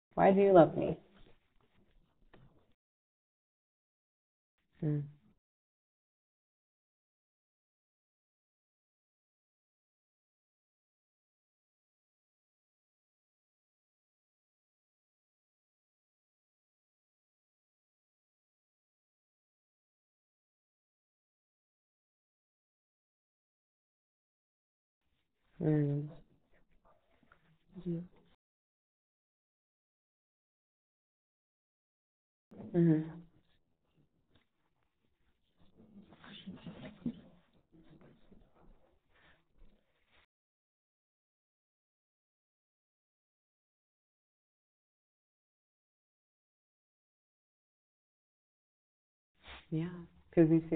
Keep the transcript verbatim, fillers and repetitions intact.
Why do you love me? Mm. Mm. Mm. Yeah, because you